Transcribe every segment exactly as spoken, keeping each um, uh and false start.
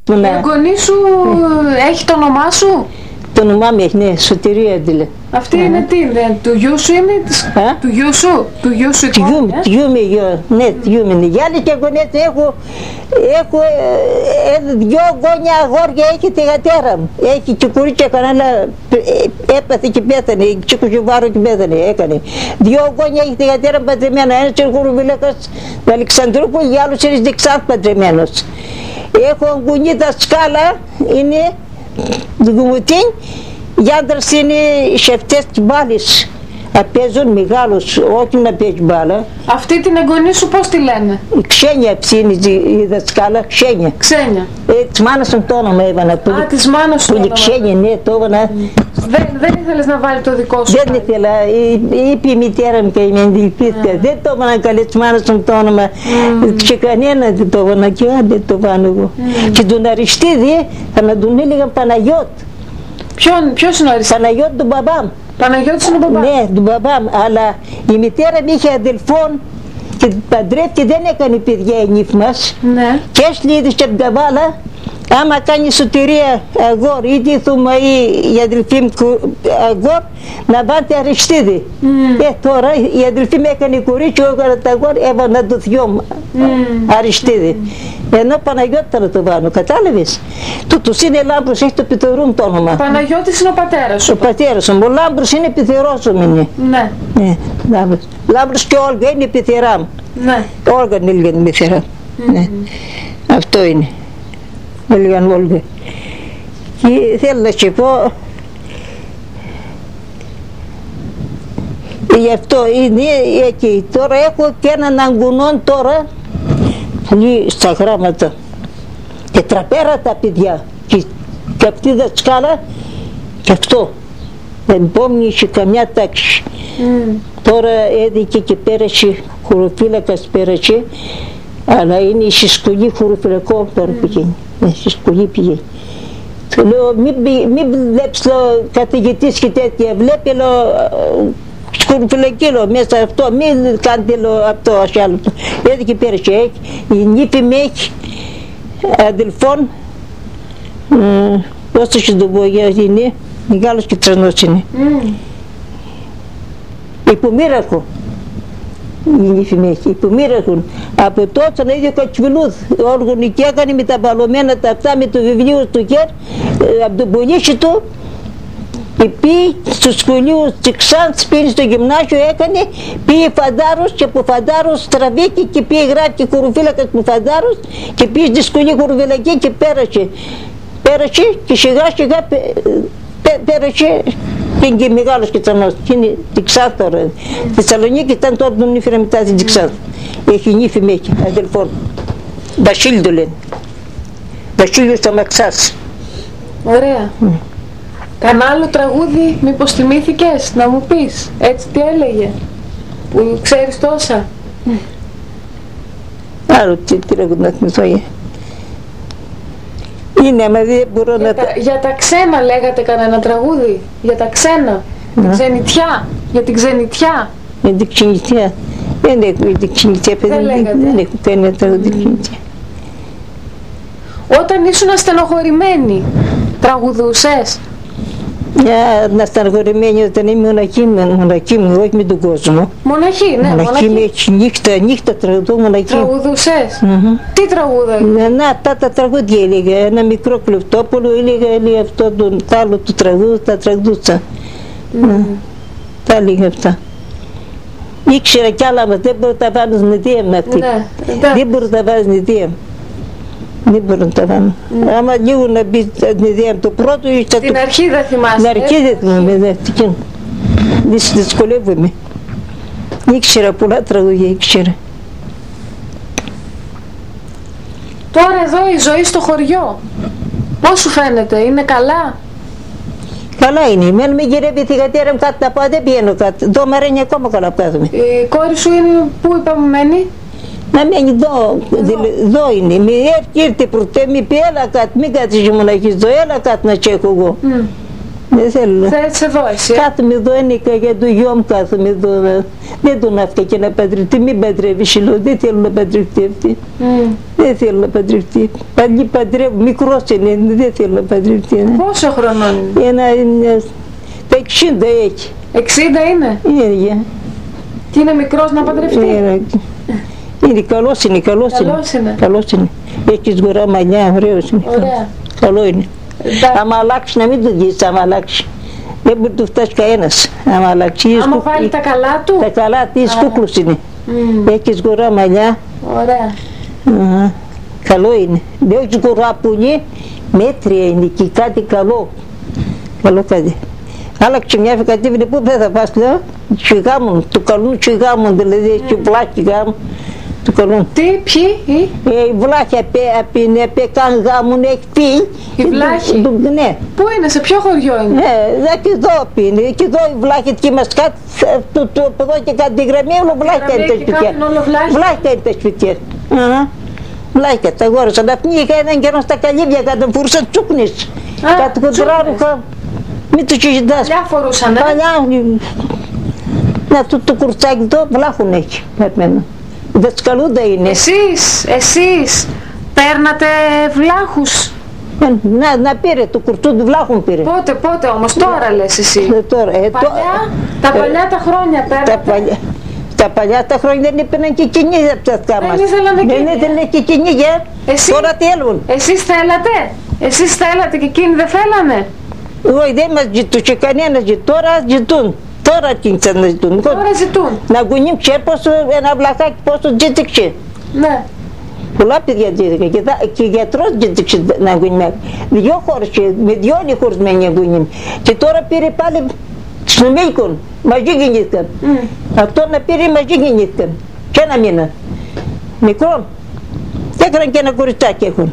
Που να... Η εγγονή σου έχει το όνομά σου? Το όνομά μου έχει, ναι, Σωτηρία Αντίλε. Αυτή uh-huh. είναι τι, είναι, του γιού σου είναι, της, uh-huh. του γιού σου, του γιού σου η κόρη, ε? Του γιού μου, γιο, ναι, του γιού μου είναι. Για άλλη και γονές έχω, έχω ε, ε, δυο γόνια αγόρια, έχει τη γατέρα μου. Έχει και κορίτσια κανένα, ε, έπαθε και πέθανε, τσικουσιβάρο και πέθανε, έκανε. Δυο γόνια έχει τη γατέρα μου παντρεμένα, ένας είναι Γουρουβίλακας του Αλεξανδρούπολη, άλλος είναι Δεξάθ παντρεμένος. Έχω γονή δασκάλα, είναι Γουμουτίν, οι άντρες είναι σεφτές της μπάλης. Παίζουν μεγάλους, όχι να παίζει μπάλα. Αυτή την εγγονή σου πώς τη λένε? Η Ξένια είναι η δασκάλα, Ξένια. Ξένια. Ε, της μάνας μου το όνομα έβανα. Α, της μάνας σου το όνομα. Ξένια, ναι, το έβανα. Δεν, δεν ήθελες να βάλει το δικό σου? Δεν ήθελα, είπε η μητέρα μου και η μεντιλπίστια. Δεν το έβανα καλή της μάνας μου το όνομα. Και κανένα δεν το έβανα και δεν το βάνω εγώ. Και τον Αριστίδη θα με τον έλεγα Παναγιώτ. Ποιον, ποιος είναι ο Αριστίδης? Παναγιώτ τον μπαμπά μου. Παναγιώτης είναι ο μπαμπάς? Ναι, τον μπαμπά μου, αλλά η μητέρα μου είχε αδελφόν και παντρεύτηκε, δεν έκανε παιδιά η νύφη μας. Ναι. Και έστειλε και από την Καβάλα, άμα κάνει σωτηρία αγόρ ή τη θούμα ή η αδελφή μου αγόρ, να βάλτε Αριστίδη. Mm. Ε, τώρα η αδελφή μου έκανε κορίτσι, εγώ έκανα τα αγόρ, έβανα το θειό μου mm. Αριστίδη. Mm. Ενώ Παναγιώτη να το βάλω, κατάλαβες. Τούτος είναι Λάμπρος, έχει το πιθερούν το όνομα. Παναγιώτης είναι ο πατέρας σου. Ο πατέρας μου, ο Λάμπρος είναι πιθερός μου είναι. Ναι. Ναι, Λάμπρος. Λάμπρος και Όλγα είναι πιθερά μου. Ναι. Όλγα είναι λίγα πιθερά μου. Mm. Ναι. Αυτό είναι. Έλεγαν Όλγα. Και θέλω να σου πω, γι' αυτό είναι εκεί. Τώρα έχω και έναν αγγουνόν τώρα, στα γράμματα. Και τραπέρα τα παιδιά. Και, και αυτή η δασκάλα, και αυτό. Δεν πόμνησε καμιά τάξη. Mm. Τώρα έδικε και πέρασε, χωροφύλακας πέρασε, αλλά είναι η συσκογή χωροφυλακό τώρα πηγαίνει. Ναι, συσκογή πηγαίνει. Του λέω, μην, μην βλέπεις καθηγητής και τέτοια, βλέπει σκουρφυλακή μέσα αυτό, μην κάνετε αυτό, ας άλλο. Έδικε πέρασε, η νύφη με έχει αδελφόν, πώς θα σου το πω, είναι μεγάλος και τρανός είναι. Υπομήραχο. Η νύφη με έχει, υπομήραχον. Από τότε να ίδιο κατσβιλούδ, όργανο και έκανε με τα μπαλωμένα τα αυτά, με το βιβλίο στο χέρι, από τον πονίσι του, πήγε στο σχολείο της Ξάνθης, πήγε στο γυμνάσιο, έκανε, πήγε φαντάρος και από φαντάρος τραβήκε και πήγε γράφει χωροφύλακας από φαντάρος και πήγε στη σχολή χωροφυλακή και πέρασε. Πέρασε και σιγά σιγά πέρασε και είναι μεγάλος και τρανός. Είναι τη Ξάνθη τώρα. Στη Θεσσαλονίκη ήταν τώρα τον ήφερα μετά την Ξάνθη. Έχει νύφη με έχει, αδελφόν. Βασίλη το λένε. Βασίλειος Ταμαξάς. Ωραία. Mm. Κανά άλλο τραγούδι μήπως θυμήθηκες να μου πεις, έτσι τι έλεγε, που ξέρεις τόσα? Mm. Άλλο τι τραγούδι να θυμηθώ. Είναι, αλλά δεν μπορώ για να τα... Για τα ξένα λέγατε κανένα τραγούδι, για τα ξένα, mm. την ξενιτιά, για την ξενιτιά. Για την ξενιτιά. Δεν έχω την ξενιτιά, παιδί. Δεν λέγατε. Δεν έχω κανένα τραγούδι ξενιτιά. Όταν ήσουν στενοχωρημένοι, τραγουδούσες? Για να στενοχωρημένη όταν είμαι μοναχή μου, μοναχή μου, όχι με τον κόσμο. Μοναχή, ναι, μοναχή. Μοναχή με έτσι νύχτα, νύχτα τραγουδώ μοναχή. Τραγουδούσες? Mm-hmm. Τι τραγούδα? Να, αυτά τα τραγούδια έλεγα, ένα μικρό κλεφτόπουλο, έλεγα, έλεγα αυτό το άλλο του τραγούδου, τα τραγουδούσα. Mm. Mm. Τα έλεγα αυτά. Ήξερα κι άλλα, δεν μπορώ να τα βάλω νηδία με αυτή. Ναι, δεν μπορώ να τα βάλω νηδία. Δεν μπορώ να τα βάλω. Mm. Άμα λίγο να μπει στην ιδέα το πρώτο... Στην το... αρχή δεν θυμάσαι. Στην αρχή δεν θυμάμαι, ναι. Δυσκολεύομαι. Ήξερα πολλά τραγούδια, ήξερα. Τώρα εδώ η ζωή στο χωριό, πώς σου φαίνεται, είναι καλά? Καλά είναι. Μένω με γυρεύει τη γατέρα μου κάτω να πάω, δεν πηγαίνω κάτω. Εδώ μ' αρέσει ακόμα καλά που κάθομαι. Η κόρη σου είναι, πού είπαμε μένει? Να μένει εδώ, εδώ είναι. Μη έρθει, ήρθε πρωτέ, μη πει έλα κάτω, μην κάτσεις η μοναχής εδώ, έλα κάτω να τσέχω εγώ. Mm. Δεν θέλω. Θες εδώ εσύ. Κάθομαι εδώ, ένικα για το γιο μου, κάθομαι εδώ. Δεν τον άφηκα και να παντρευτεί. Μην παντρεύει, λέω. Δεν θέλω να παντρευτεί αυτή. Mm. Δεν θέλω να παντρευτεί. Πάλι παντρεύω. Μικρός είναι, δεν θέλω να παντρευτεί. Ναι. Πόσο χρονών είναι? Ένα, ένα, τα εξήντα έχει. εξήντα είναι. Είναι, για. Και είναι μικρός να παντρευτεί. Είναι, είναι καλός είναι, καλός, Καλός είναι. είναι. Καλός είναι. Έχει σγουρά μαλλιά, ωραίος είναι. Ωραία. Καλό είναι. Εντάξει. Άμα αλλάξει, να μην το δεις, άμα αλλάξει. Δεν μπορεί να του φτάσει κανένας. Άμα αλλάξει. Άμα βάλει τα καλά του. Τα καλά της κούκλους είναι. Mm. Έχει σγουρά μαλλιά. Ωραία. Uh, καλό είναι. Δεν έχει σγουρά που είναι, μέτρια είναι και κάτι καλό. Καλό κάτι. Άλλαξε μια φεκατήβη, πού θα πας, λέω. Τσιγάμουν, του καλούν τσιγάμουν, δηλαδή και βλάχοι γάμουν. Του καλούν. Τι, ποιοι, ή? Η βλάχη απ' καν γάμουν, έχει πει. Η βλάχη. Ναι. Πού είναι, σε ποιο χωριό είναι? Ναι, και εδώ είναι, και εδώ η βλάχη και μας κάτω, από εδώ και κάτι τη γραμμή, όλο βλάχη είναι τα σπιτιά. Βλάχη είναι τα σπιτιά. Βλάχη, τα αγόρασαν. Αυτοί είχαν έναν καιρό στα καλύβια, κάτω φορούσαν τσούκνες. Κάτω κοντράρουχα. Μην το συζητάς. Παλιά φορούσαν, ε? Παλιά. Ναι, αυτό το κουρτσάκι εδώ βλάχουν έχει, εμένα. Δασκαλούντα είναι. Εσείς, εσείς παίρνατε βλάχους? Να, να πήρε, το κουρτσού του βλάχουν πήρε. Πότε, πότε όμως, τώρα λες εσύ? Ε, τώρα, ε, Παλιά, το, τα παλιά τα χρόνια παίρνατε? Τα παλιά, τα παλιά τα χρόνια δεν έπαιρναν και κυνήγια από τα αυτιά μας. Δεν ήθελαν Δεν ήθελαν και κυνήγια. Εσύ, τώρα θέλουν. εσείς θέλατε? Εσείς θέλατε και εκείνοι δεν θέλανε? Όχι, δεν μας ζητούν και κανένας ζητούν. Τώρα ζητούν. Τώρα κίνησαν να ζητούν. Τώρα ζητούν. Να γονίμ ξέρει πόσο ένα βλαχάκι πόσο ζήτηξε. Ναι. Πολλά παιδιά ζήτηκα και, και γιατρός ζήτηξε να γονίμ. Δυο χώρες, με δυο είναι χωρισμένοι γονίμ. Και τώρα πήρε πάλι στον Μίλκον. Μαζί γεννήθηκαν. Mm. Αυτό να πήρε μαζί γεννήθηκαν. Και ένα μήνα. Μικρό. Έκαναν και ένα κοριτσάκι έχουν.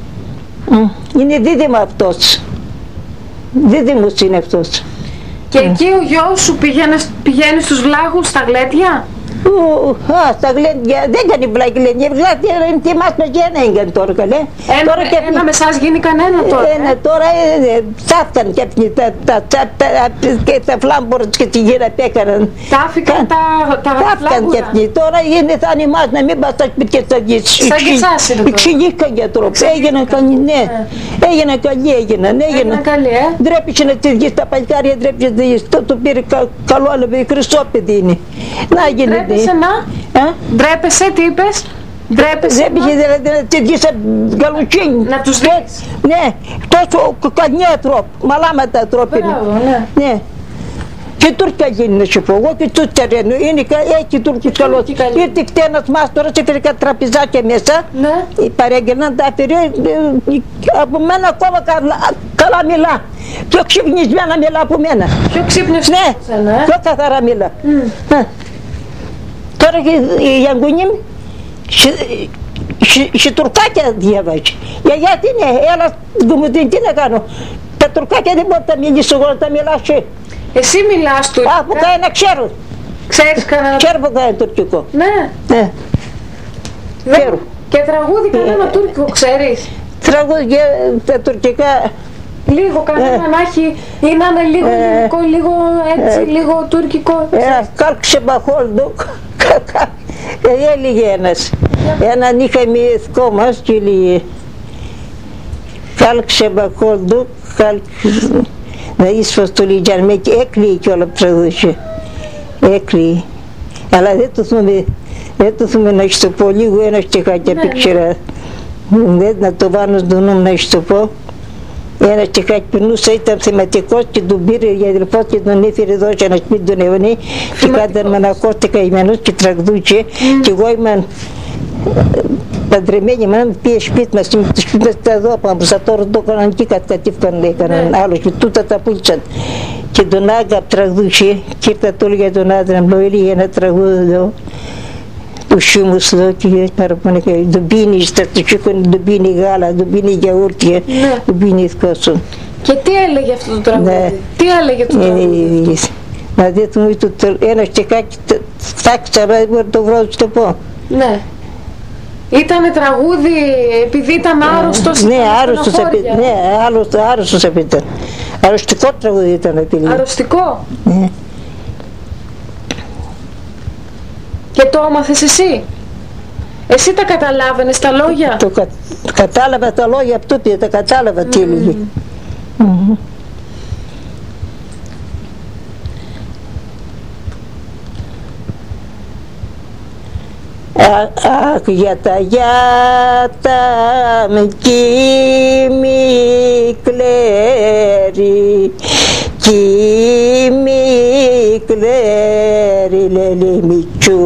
Mm. Είναι δίδυμα αυτός. Δίδυμος είναι αυτός. Και εκεί ο γιος σου πηγαίνει, πηγαίνει στους βλάχους, στα γλέντια? Α, στα γλέντια, δεν κάνει βλάχη γλέντια, γλέντια είναι τιμάσμα και ένα έγκαν τώρα καλέ. Ένα, τώρα και ένα με εσάς γίνει κανένα τώρα, ένα, ε? τώρα τσάφταν και αυτοί τα, τα, τα, τα, και τα φλάμπορες και τη γύρα πέκαναν. Τάφηκαν τα, τα Τάφηκαν και αυτοί, τώρα είναι θα ανημάς να μην πας στα σπίτια στα γης. Σαν και εσάς είναι τώρα. Εξηγήθηκαν για τρόπο, έγιναν καλοί, ναι, έγιναν καλοί, έγιναν, έγιναν. Καλή, ε? Ντρέπησε να τη βγει τα παλικάρια, ντρέπησε να τη βγει, το πήρε καλό άλλο παιδί, χρυσό παιδί είναι. Να γίνει. Ντρέπεσαι να, ντρέπεσαι, τι είπες? Ντρέπεσαι Ντρέπησε δηλαδή να τη βγει σαν καλουτσίνι. Να τους δεις. Ναι, τόσο κανένα τρόπο, μαλάματα τρόπο είναι. Μπράβο, ναι. Ναι. Και Τούρκια γίνει να σου πω, εγώ και Τούρκια ρένω, είναι έτσι Τούρκοι καλός. Ήρθε ένας μάστορας, έφερε κάτι τραπεζάκια μέσα, Ναι. παρέγγελναν τα αφαιρεί, από μένα ακόμα καλά, καλά μιλά. Πιο ξυπνισμένα μιλά από μένα. Πιο ξύπνιος Ναι, ε? πιο καθαρά μιλά. Mm. Ε. Τώρα η Γιανγκουνίμ σε τουρκάκια διαβάζει. Για γιατί είναι, έλα γκουμουτίν, τι να κάνω. Τα τουρκάκια δεν μπορεί να μιλήσω εγώ, να τα μιλάς. Εσύ μιλάς τουρκικά? Α, που κανένα ξέρω. Ξέρεις κανένα? Ξέρω που κανένα τουρκικό. Ναι. Ναι. Ξέρω. Και τραγούδι κανένα τουρκικό ξέρεις? Τραγούδια τα τουρκικά. Λίγο κανένα να έχει, ή να είναι λίγο ελληνικό, λίγο έτσι, λίγο τουρκικό. Καλκ Σεμπαχόλντου, έλεγε ένας. Έναν είχαμε ηθικό μας και έλεγε Καλκ Σεμπαχόλντου, καλκ... Να ίσως το λιγιαρμέ και έκλειε και όλα τραγούδια. Έκλειε. Αλλά δεν το θυμάμαι, δεν το θυμάμαι να σου το πω λίγο ένα στιχάκι απ' Δεν να το βάλω στο νου να σου το πω. Ένα στιχάκι περνούσα, ήταν θεματικός και τον πήρε η αδελφός και τον έφερε εδώ σε ένα σπίτι τον αιωνί και κάνταν με ένα κόστη καημένος και τραγουδούσε και εγώ ήμουν παντρεμένη, μα πήγε σπίτι μας, το σπίτι μας τα εδώ πάνω, σαν τώρα το έκαναν και κατήφκαν, έκαναν άλλος και τούτα τα πούλησαν. Και τον Άγκαπ τραγουδούσε και ήρθα το έλεγα τον άντρα μου, έλεγε ένα τραγούδι εδώ. Του σιούμους εδώ και παραπάνω και ντουμπίνι, στρατουσίκον ντουμπίνι γάλα, ντουμπίνι γιαούρτια, ντουμπίνι θκόσον. Και τι έλεγε αυτό το τραγούδι? Τι έλεγε το τραγούδι? Να δείτε μου ένα στιχάκι, φτάξα, δεν μπορώ να το βρω, το πω. Ναι. Ήτανε τραγούδι επειδή ήταν άρρωστος? Ναι, άρρωστος επειδή, ναι, άρρωστος επειδή. Αρρωστικό τραγούδι ήταν τη λέει. Αρρωστικό. Ναι. Και το έμαθες εσύ. Εσύ τα καταλάβαινες τα λόγια. Το κα, κατάλαβα τα λόγια αυτού πια, τα κατάλαβα mm. τι έλεγε. Mm. Αχ, γιάτα, γιάτα, με κοίμη κλέρι, κοίμη κλέρι, λέλη μη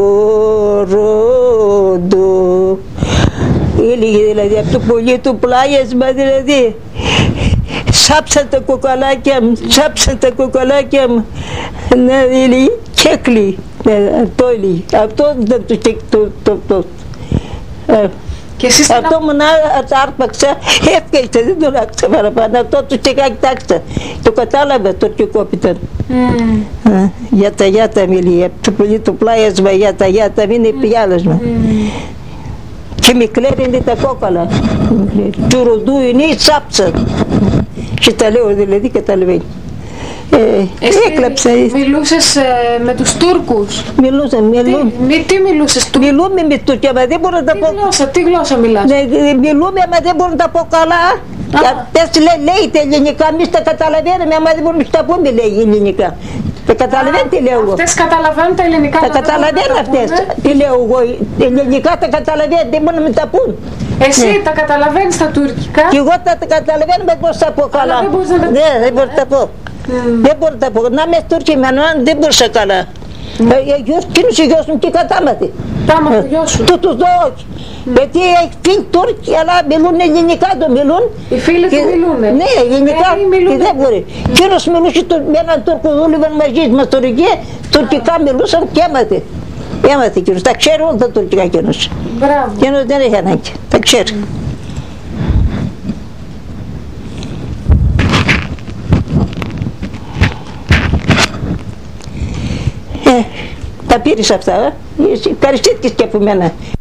τσουρούντου. Έλεγε δηλαδή από το πολύ του πλάγιασμα δηλαδή. Σάψαν τα κοκαλάκια μου, σάψαν τα κοκαλάκια μου. Να έλεγε κέκλει. Αυτό έλεγε. Αυτό δεν το το και εσείς αυτό μου να άρπαξα, έφκαιξα, δεν τον άκουσα παραπάνω. Αυτό το τσεκάκι τάξα. Το κατάλαβα το τουρκικόπιταν. Γιάτα, γιάτα μιλεί. Από το πολύ το πλάγιασμα, γιάτα, γιάτα, μην είναι πιάλασμα. Και μικρή είναι τα κόκαλα. Του ροδού είναι η σάψα. Και τα λέω δηλαδή καταλαβαίνει. Εσύ έκλαψα. Μιλούσες ε, με τους Τούρκους. Μιλούσα, μιλούν. Τι, τι μιλούσες Τούρκους. Μιλούμε με Τούρκια, αλλά δεν μπορώ να τα τι πω. Γλώσσα, τι γλώσσα μιλάς. Ναι, μιλούμε, αλλά δεν μπορώ να τα πω καλά. Αυτές λέει, λέει τα ελληνικά, εμείς τα καταλαβαίνουμε, αλλά δεν μπορούμε να τα πούμε, λέει ελληνικά. Τα καταλαβαίνετε τι λέω εγώ. Αυτές καταλαβαίνουν τα ελληνικά. Τα καταλαβαίνουν αυτές. Τι λέω εγώ, ελληνικά τα καταλαβαίνουν, δεν μπορούν να τα πούν. Εσύ τα καταλαβαίνεις τα τουρκικά. Και εγώ τα καταλαβαίνω, δεν μπορώ να τα πω καλά. Ναι, δεν μπορώ να τα πω. Δεν μπορώ να τα πω. Να είμαι Τούρκοι με έναν δεν μπορούσα καλά. Εκείνος ο γιος μου τι κατάμαθε. Τα άμαθε ο γιος σου. Του τους δω όχι. Γιατί έχει φίλοι Τούρκοι αλλά μιλούν ελληνικά το μιλούν. Οι φίλοι του μιλούν. Ναι, ελληνικά και δεν μπορεί. Εκείνος μιλούσε με έναν Τούρκο δούλευαν μαζί μας τουρκία. Τουρκικά μιλούσαν και έμαθε. Έμαθε εκείνος. Τα ξέρει όλα τα τουρκικά εκείνος. Μπράβο. Εκείνος δεν έχει ανάγκη. Τα ξέρει. Ε, τα πήρες αυτά, ε. Ευχαριστήθηκες και από μένα.